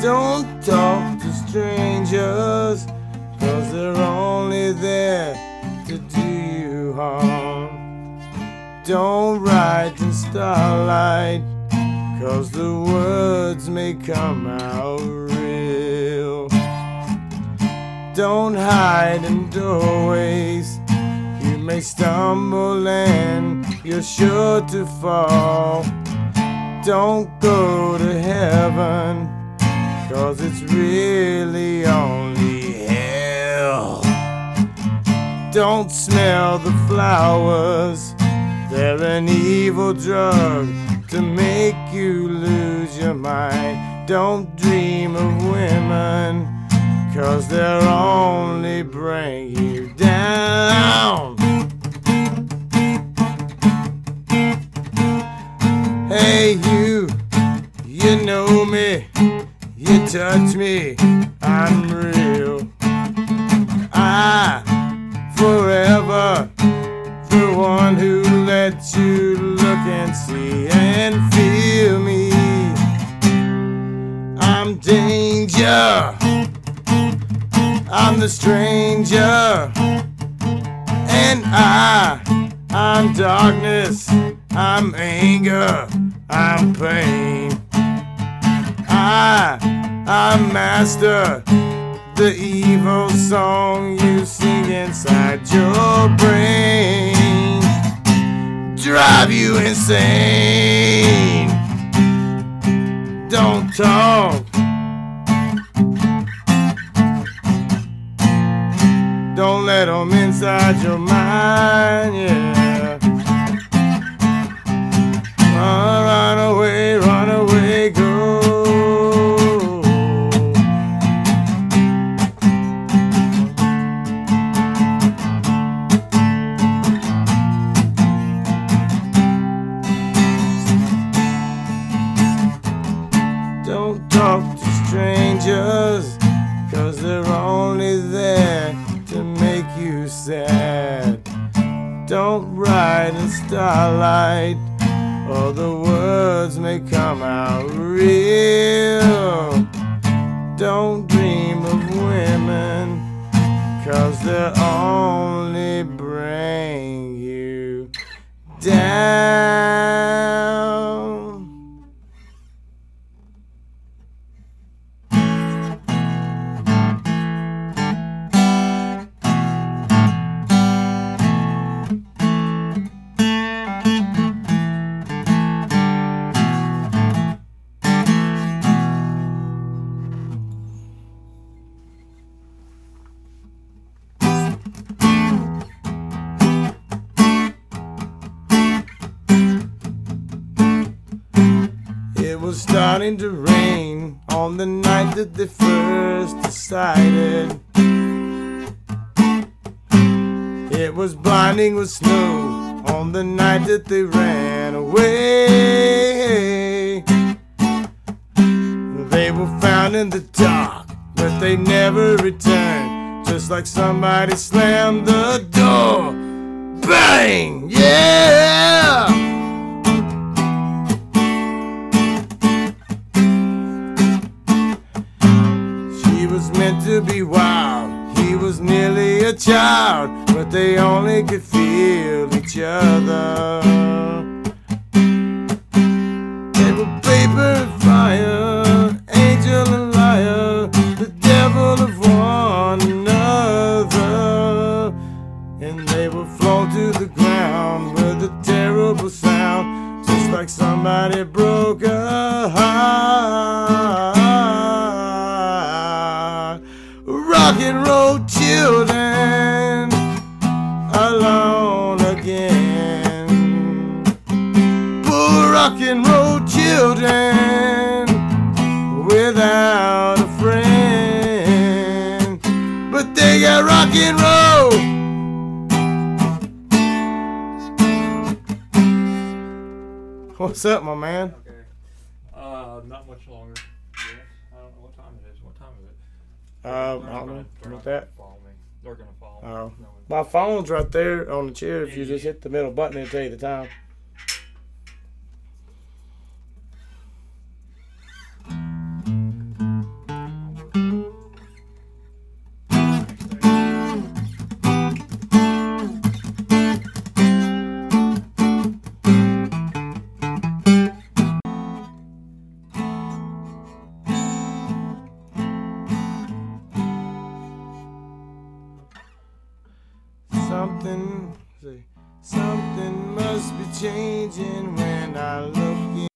Don't talk to strangers, 'cause they're only there to do you harm. Don't write in starlight, 'cause the words may come out real. Don't hide in doorways, you may stumble and you're sure to fall. Don't go to heaven, 'cause it's really only hell. Don't smell the flowers, they're an evil drug to make you lose your mind. Don't dream of women, 'cause they'll only bring you down. Hey you know me, you touch me, I'm real. I forever the one who lets you look and see and feel me. I'm danger, I'm the stranger, and I'm darkness, I'm anger, I'm pain. I'm master, the evil song you sing inside your brain. Drive you insane. Don't talk. Don't let them inside your mind, yeah. Run away, go. Don't talk to strangers, 'cause they're only there to make you sad. Don't write in starlight, or the words may come out real. Don't dream of women, 'cause they'll only bring you down. It was starting to rain on the night that they first decided. It was blinding with snow on the night that they ran away. They were found in the dark, but they never returned. Just like somebody slammed the door. Bang! Yeah! She was meant to be wild, he was nearly a child, but they only could feel each other. They were paper and fire, angel and liar, the devil of one another. And they were flown to the ground with a terrible sound, just like somebody broke a heart. Rock and roll children, alone again. Poor rock and roll children, without a friend. But they got rock and roll. What's up, my man? Okay. Not much longer. Yes. I don't know what time it is. What time is it? I don't know. They're What's not that? gonna follow me. They're gonna follow me. Oh. No, My phone's right there on the chair. If you just hit the middle button, it'll tell you the time. changing when I look